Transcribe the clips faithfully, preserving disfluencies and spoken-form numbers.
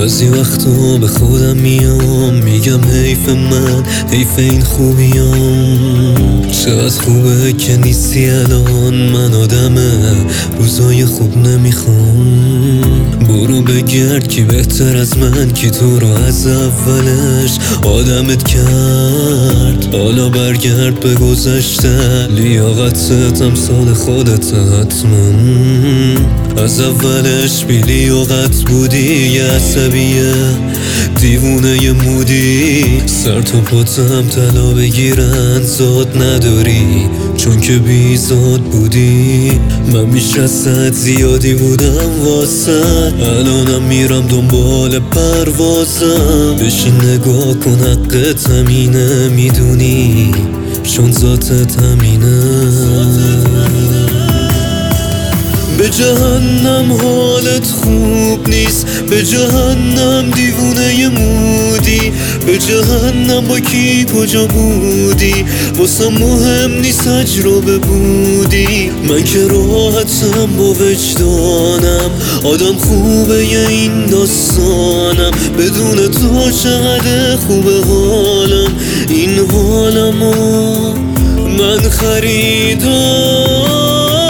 بعضی وقتا به خودم میام میگم حیف من، حیف این خوبیام. چقدر خوبه که نیستی الان، من آدمه روزای خوب نمیخوام. برو بگرد کی بهتر از من، کی تو رو از اولش آدمت کرد. حالا برگرد به گذشته، لیاقتت امثال خودت حتما. از اولش بی لیاقت بودی، یه عصبیه دیوونه یه مودی. سر تا پاتم طلا بگیرن زاد نداری، چون که بی زاد بودی. من بیش از صد زیادی بودم واسه، الانم میرم دنبال پروازم. بشین نگاه کن حقت همینه، میدونی چون ذاتت همینه. به جهنم حالت خوب نیست، به جهنم دیوونه ی مودی. به جهنم با کی کجا بودی، واسه مهم نیست تجربه بودی. من که راحتم با وجدانم، آدم خوبه ی این داستانم. بدون تو چقدر خوبه حالم، این حالمو من خریدارم.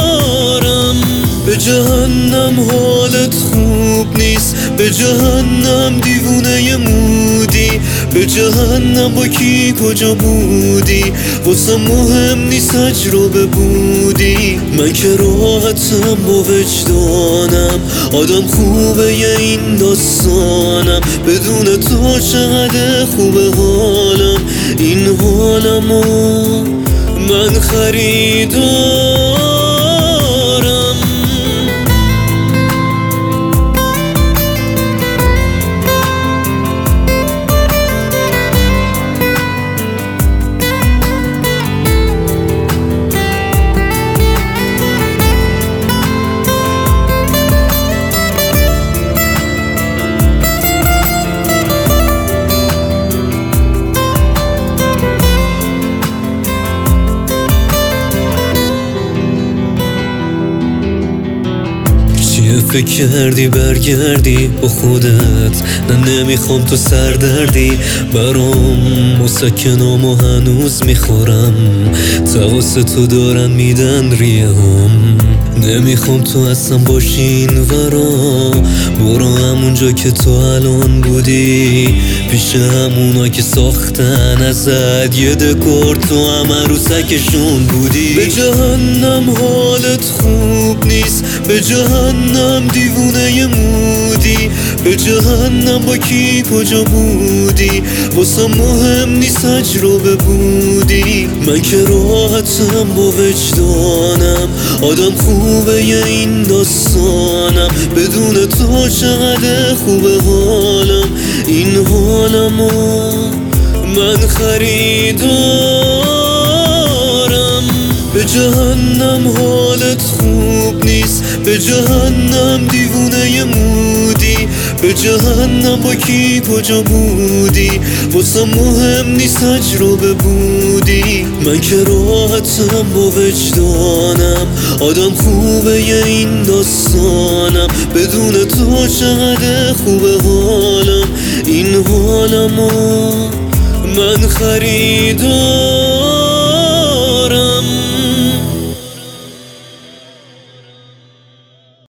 به جهنم حالت خوب نیست، به جهنم دیوونه ی مودی. به جهنم با کی کجا بودی، واسه مهم نیست تجربه بودی. من که راحتم با وجدانم، آدم خوبه ی این داستانم. بدون تو چقدر خوبه حالم، این حالمو من خریدارم. فکر کردی برگردی با خودت، نه نمیخوام تو سردردی برام. مسکنامو هنوز میخورم، تقاس تو دارن میدن ریه هم. نمیخوام تو اصلا باشی این ورا، برو همونجا که تو الان بودی. پیش همونا که ساختن ازت یه دکور، تو هم عروسکشون بودی. به جهنم حالت خوب نیست، به جهنم دیوونه ی مودی. به جهنم با کی کجا بودی، واسه مهم نیست تجربه بودی. من که راحتم با وجدانم، آدم خوبه ی این داستانم. بدون تو چقدر خوبه حالم، این حالمو من خریدارم. به جهنم حالت خوب نیست، به جهنم دیوونه ی مودی. به جهنم با کی کجا بودی، واسه مهم نیست تجربه بودی. من که راحتم با وجدانم، آدم خوبه ی این داستانم. بدون تو چقدر خوبه حالم، این حالمو من خریدارم.